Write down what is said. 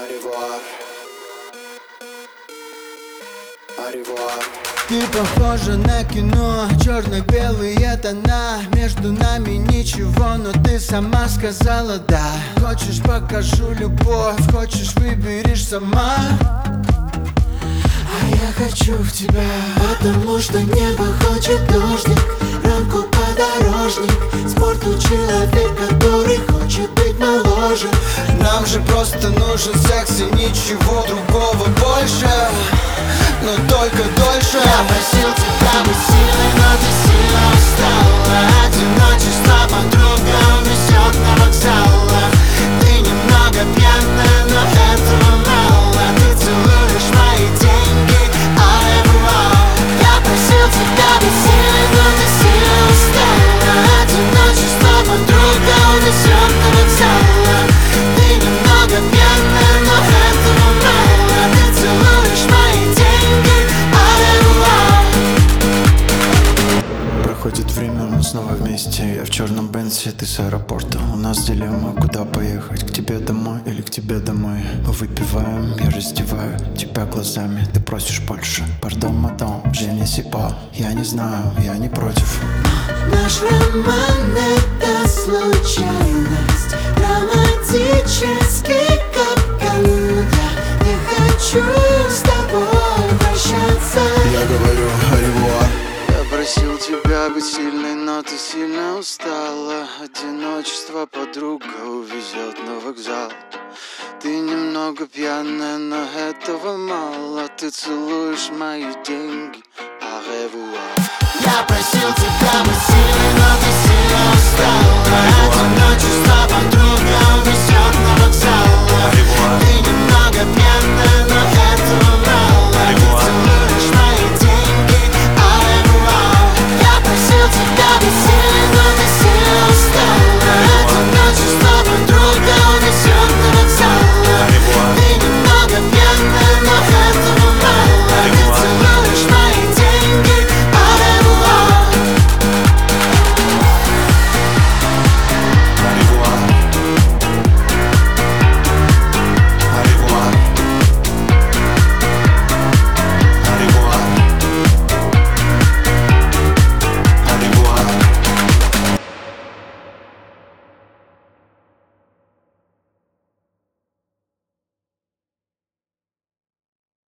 Аревуар. Аревуар. Ты похожа на кино, черно-белые тона. Между нами ничего, но ты сама сказала да. Хочешь, покажу любовь, хочешь, выберешь сама. А я хочу в тебя, потому что небо хочет дождик, рамку подорожник, спорту человек, который хочет быть моложе. Нам же просто нужен секс и ничего другого больше, но только дольше. Я просил тебя быть сильной, но ты сильно устала. Одиночество подруга унесет на вокзалах. Ты немного пьяная, но этого мало. Ты целуешь мои деньги, я просил тебя быть сильной, но ты сильно устала. Одиночество подруга унесет на вокзалах. Ты немного пьяная, но этого мало. Ты целуешь мои деньги, Проходит время, мы снова вместе. Я в черном Бенце, ты с аэропорта. У нас дилемма, куда поехать, к тебе домой или к тебе домой. Мы выпиваем, я раздеваю тебя глазами. Ты просишь больше, пардон, мадам, Женя Сипа. Я не знаю, я не против. наш роман — это случайность, романтический капкан. Я не хочу с тобой прощаться. Я говорю аревуар. Я просил тебя быть сильной, но ты сильно устала. Одиночество подруга увезет на вокзал. Ты немного пьяная, но этого мало. Ты целуешь мои деньги, Я просил тебя быть сильной, но ты сильно устала.